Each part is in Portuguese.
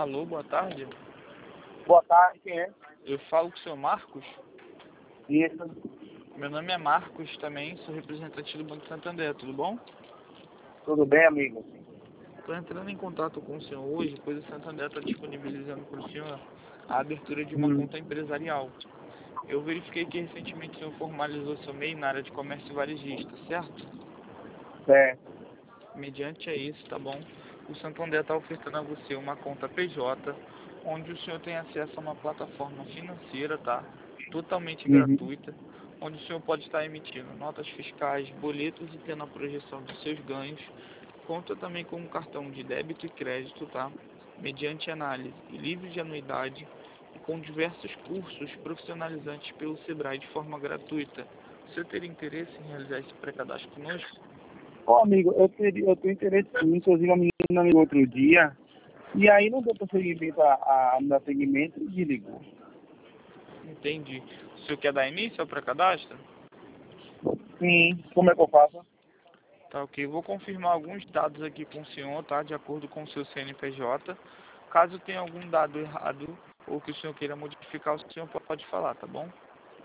Alô, boa tarde. Boa tarde, quem é? Eu falo com o senhor Marcos. Isso. Meu nome é Marcos também, sou representante do Banco Santander, tudo bom? Tudo bem, amigo? Estou entrando em contato com o senhor hoje, pois o Santander está disponibilizando para o senhor a abertura de uma conta empresarial. Eu verifiquei que recentemente o senhor formalizou seu MEI na área de comércio varejista, certo? É. Mediante a isso, tá bom? O Santander está ofertando a você uma conta PJ, onde o senhor tem acesso a uma plataforma financeira, tá? Totalmente gratuita, onde o senhor pode estar emitindo notas fiscais, boletos e tendo a projeção dos seus ganhos. Conta também com um cartão de débito e crédito, tá? Mediante análise livre de anuidade e com diversos cursos profissionalizantes pelo Sebrae de forma gratuita. O senhor teria interesse em realizar esse pré-cadastro conosco? Ô, amigo, eu tenho interesse sim. Inclusive, a menina me ligou outro dia. E aí não deu prosseguimento a dar seguimento e desligou. Entendi. O senhor quer dar início ao pré-cadastro? Sim. Como é que eu faço? Tá, ok. Vou confirmar alguns dados aqui com o senhor, tá? De acordo com o seu CNPJ. Caso tenha algum dado errado ou que o senhor queira modificar, o senhor pode falar, tá bom?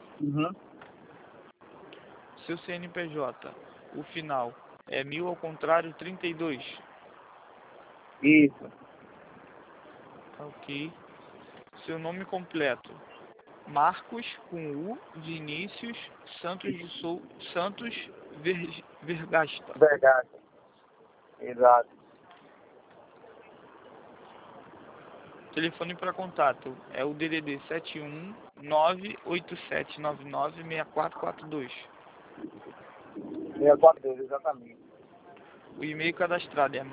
Seu CNPJ, o final é 1000 ao contrário 32. Isso. Tá, ok. Seu nome completo, Marcos com U de inícios, Santos Vergasta. Verdade. Exato. Telefone para contato é o DDD 71987996442. 642, exatamente. O e-mail cadastrado é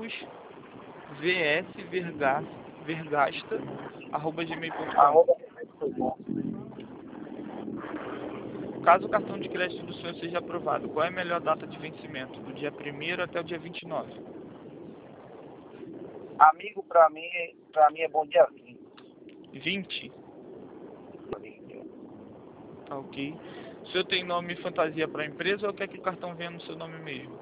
marcosvsvergasta@gmail.com. Caso o cartão de crédito do senhor seja aprovado, qual é a melhor data de vencimento? Do dia 1º até o dia 29? Amigo, pra mim é bom dia 20. 20? Tá, ok. O senhor tem nome fantasia para a empresa ou quer que o cartão venha no seu nome mesmo?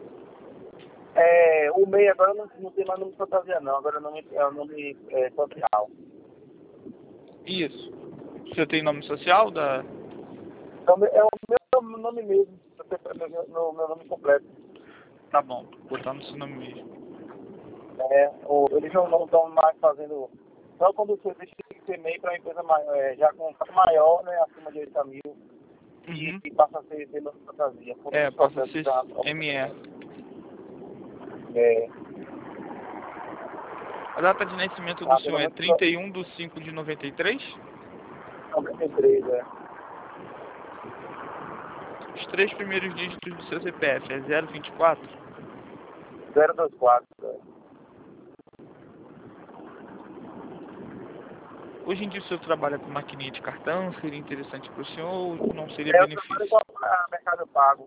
O MEI agora não tem mais nome de fantasia, não. Agora é o nome social. Isso. O senhor tem nome social da... Então, é o meu nome mesmo. No meu nome completo. Tá bom, vou botar no seu nome mesmo. Eles não estão mais fazendo. Só quando você deixa de ser MEI para uma empresa já com um fato maior, né, acima de 80 mil, e passa a ser nome de fantasia. Passa a ser ME. A data de nascimento do senhor é 31/5/93? 93, Os 3 primeiros dígitos do seu CPF é 024? 024. Hoje em dia o senhor trabalha com maquininha de cartão, seria interessante para o senhor ou não seria Eu benefício? trabalho com a Mercado Pago.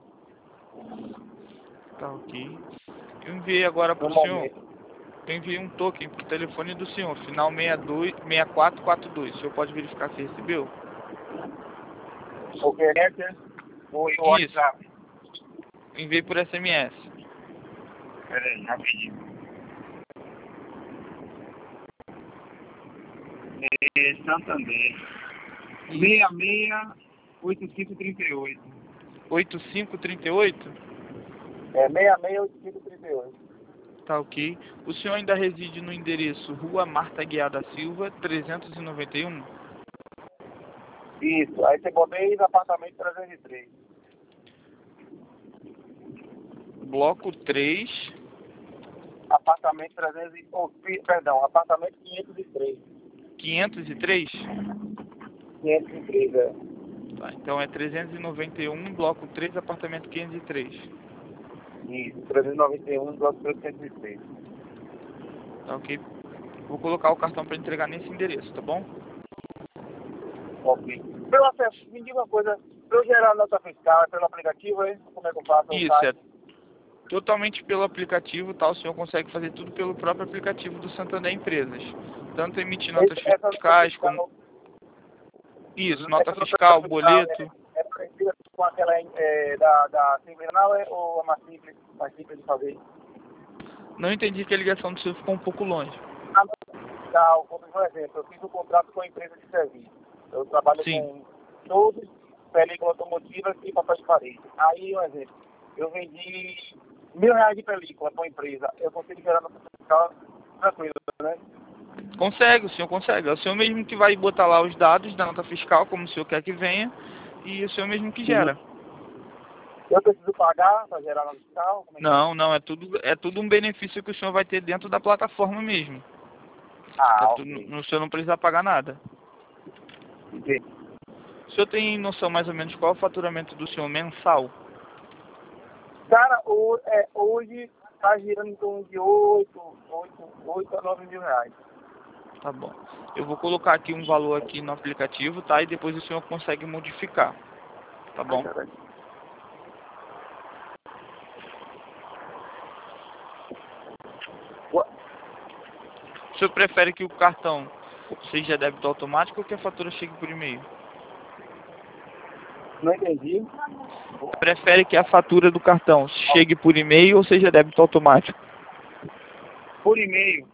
Tá, ok. Eu enviei agora para o senhor, eu enviei um token para o telefone do senhor, final 6442. O senhor pode verificar se recebeu? O gerente, o WhatsApp. Enviei por SMS. Peraí, rapidinho. Santander. 668538. 8538? 668538. Tá, ok. O senhor ainda reside no endereço Rua Marta Guiar da Silva, 391? Isso, aí você bota aí no apartamento 303. Bloco 3. Apartamento 300 apartamento 503. 503? 503, Tá, então é 391, bloco 3, apartamento 503. Isso, 391, 303. Tá, ok. Vou colocar o cartão para entregar nesse endereço, tá bom? Ok. Me diga uma coisa, para eu gerar a nota fiscal, é pelo aplicativo, hein? Como é que eu faço? Isso, é totalmente pelo aplicativo, tá? O senhor consegue fazer tudo pelo próprio aplicativo do Santander Empresas. Tanto emitir notas fiscais como... Isso, nota fiscal, boleto. É parecida com aquela da Seminal, ou é mais simples de fazer? Não entendi que a ligação do senhor ficou um pouco longe. fiscal, por exemplo, eu fiz um contrato com a empresa de serviço. Eu trabalho Sim. com todos, película automotiva e papel de parede. Aí, um exemplo, eu vendi R$ 1.000 de película para uma empresa. Eu consigo gerar nota fiscal tranquilo, né? Consegue, o senhor consegue. É o senhor mesmo que vai botar lá os dados da nota fiscal, como o senhor quer que venha, e o senhor mesmo que Uhum. gera. Eu preciso pagar para gerar nota fiscal? Como é que é? Não, não, é tudo um benefício que o senhor vai ter dentro da plataforma mesmo. Ah, ok. O senhor não precisa pagar nada. Entendi. O senhor tem noção mais ou menos qual é o faturamento do senhor mensal? Cara, hoje está girando em torno de 8 a 9 mil reais. Tá bom. Eu vou colocar aqui um valor aqui no aplicativo, tá? E depois o senhor consegue modificar, tá bom? O senhor prefere que o cartão seja débito automático ou que a fatura chegue por e-mail? Não entendi. Prefere que a fatura do cartão chegue por e-mail ou seja débito automático? Por e-mail.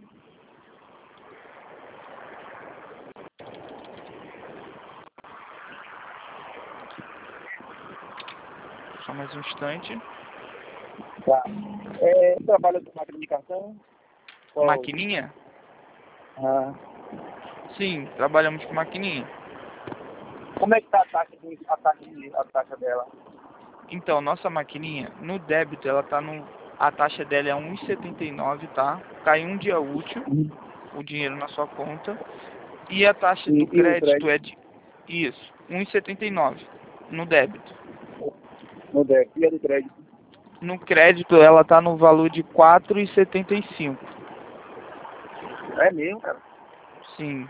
Só mais um instante. Tá. Trabalha com máquina de cartão? Qual? Maquininha? Ah. Sim, trabalhamos com maquininha. Como é que tá a taxa dela? Então, nossa maquininha, no débito, ela tá no... A taxa dela é 1,79, tá? Cai um dia útil, o dinheiro na sua conta. E a taxa do E o crédito crédito? é de... Isso, 1,79 no débito. No débito. E a do crédito? No crédito, ela tá no valor de 4,75. É mesmo, cara. Sim.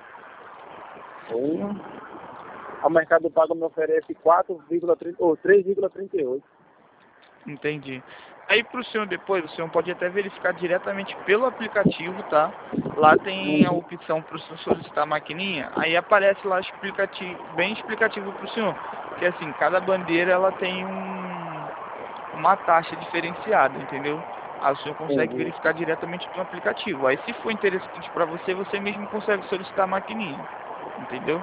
A Mercado Pago me oferece 4,30 ou 3,38. Entendi. Aí pro senhor depois, o senhor pode até verificar diretamente pelo aplicativo, tá? Lá tem a opção para o senhor solicitar a maquininha, aí aparece lá bem explicativo pro senhor. Que assim, cada bandeira ela tem uma taxa diferenciada, entendeu? Aí o senhor consegue Entendi. verificar diretamente no aplicativo. Aí se for interessante para você, você mesmo consegue solicitar a maquininha, entendeu?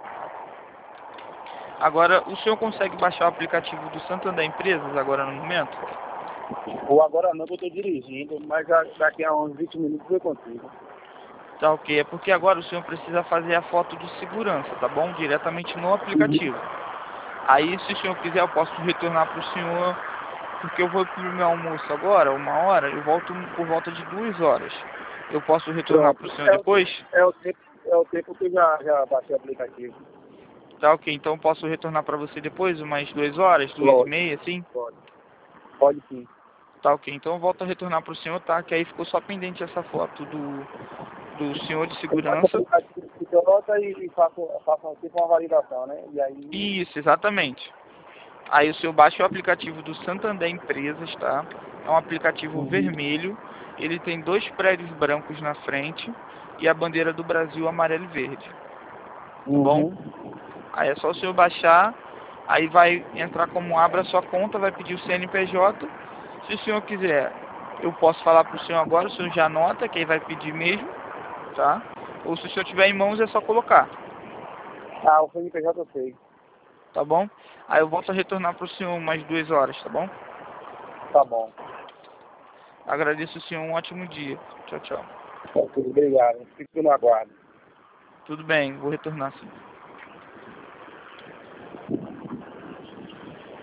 Agora, o senhor consegue baixar o aplicativo do Santander Empresas agora no momento? Ou agora não, que eu estou dirigindo, mas daqui a uns 20 minutos eu consigo. Tá ok, é porque agora o senhor precisa fazer a foto de segurança, tá bom? Diretamente no aplicativo. Aí, se o senhor quiser, eu posso retornar para o senhor, porque eu vou pro meu almoço agora, 1 hora, eu volto por volta de 2 horas. Eu posso retornar Pronto. para o senhor depois? É o tempo que eu já baixei o aplicativo. Tá ok, então eu posso retornar para você depois, umas 2 horas, 2h30, assim? Pode. Pode sim. Tá ok, então eu volto a retornar para o senhor, tá? Que aí ficou só pendente essa foto do senhor de Eu baixo o segurança. aplicativo de pilota e faço tipo uma validação, né? E aí... Isso, exatamente. Aí o senhor baixa o aplicativo do Santander Empresas, tá? É um aplicativo vermelho, ele tem 2 prédios brancos na frente e a bandeira do Brasil amarelo e verde, tá bom? Aí é só o senhor baixar, aí vai entrar como abra sua conta, vai pedir o CNPJ. Se o senhor quiser, eu posso falar para o senhor agora, o senhor já anota, que aí vai pedir mesmo, tá? Ou se o senhor tiver em mãos, é só colocar, Ah, o CNPJ eu sei. tá bom? Aí eu volto a retornar para o senhor umas 2 horas, tá bom? Tá bom. Agradeço o senhor, um ótimo dia. Tchau, tchau. Ok, obrigado. Fico no aguardo. Tudo bem, vou retornar sim.